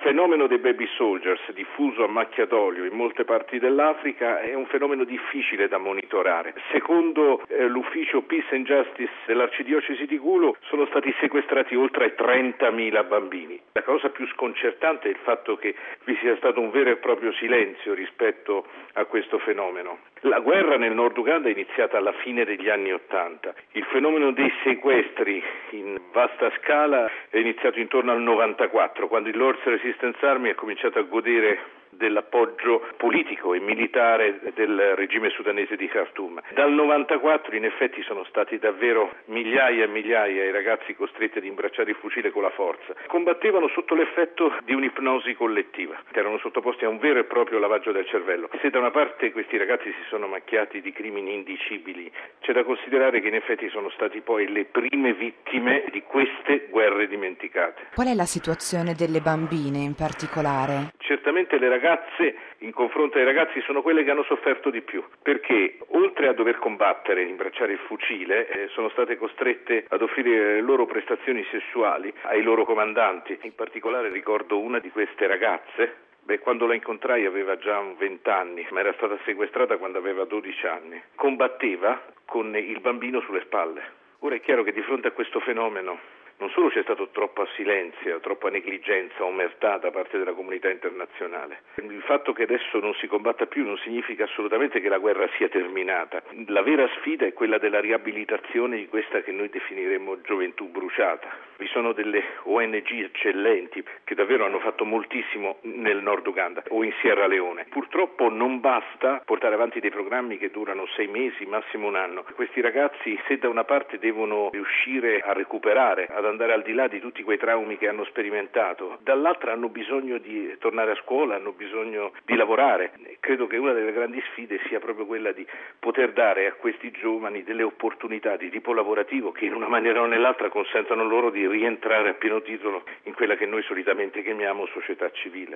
fenomeno dei baby soldiers diffuso a macchia d'olio in molte parti dell'Africa è un fenomeno difficile da monitorare. Secondo l'ufficio Peace and Justice dell'Arcidiocesi di Gulu sono stati sequestrati oltre 30.000 bambini. La cosa più sconcertante è il fatto che vi sia stato un vero e proprio silenzio rispetto a questo fenomeno. La guerra nel Nord Uganda è iniziata alla fine degli anni '80. Il fenomeno dei sequestri in vasta scala è iniziato intorno al 94, quando il Lord's Resistance Army ha cominciato a godere dell'appoggio politico e militare del regime sudanese di Khartoum. Dal 94 in effetti sono stati davvero migliaia e migliaia i ragazzi costretti ad imbracciare il fucile con la forza. Combattevano sotto l'effetto di un'ipnosi collettiva, erano sottoposti a un vero e proprio lavaggio del cervello. Se da una parte questi ragazzi si sono macchiati di crimini indicibili, c'è da considerare che in effetti sono stati poi le prime vittime di queste guerre dimenticate. Qual è la situazione delle bambine in particolare? Certamente le ragazze in confronto ai ragazzi sono quelle che hanno sofferto di più, perché oltre a dover combattere e imbracciare il fucile sono state costrette ad offrire le loro prestazioni sessuali ai loro comandanti. In particolare ricordo una di queste ragazze. Quando la incontrai aveva già 20 anni, ma era stata sequestrata quando aveva 12 anni. Combatteva con il bambino sulle spalle. Ora è chiaro che di fronte a questo fenomeno non solo c'è stato troppo silenzio, troppa negligenza, omertà da parte della comunità internazionale. Il fatto che adesso non si combatta più non significa assolutamente che la guerra sia terminata. La vera sfida è quella della riabilitazione di questa che noi definiremmo gioventù bruciata. Vi sono delle ONG eccellenti che davvero hanno fatto moltissimo nel Nord Uganda o in Sierra Leone. Purtroppo non basta portare avanti dei programmi che durano 6 mesi, massimo un anno. Questi ragazzi, se da una parte devono riuscire a recuperare, ad andare al di là di tutti quei traumi che hanno sperimentato, dall'altra hanno bisogno di tornare a scuola, hanno bisogno di lavorare. Credo che una delle grandi sfide sia proprio quella di poter dare a questi giovani delle opportunità di tipo lavorativo che in una maniera o nell'altra consentano loro di rientrare a pieno titolo in quella che noi solitamente chiamiamo società civile.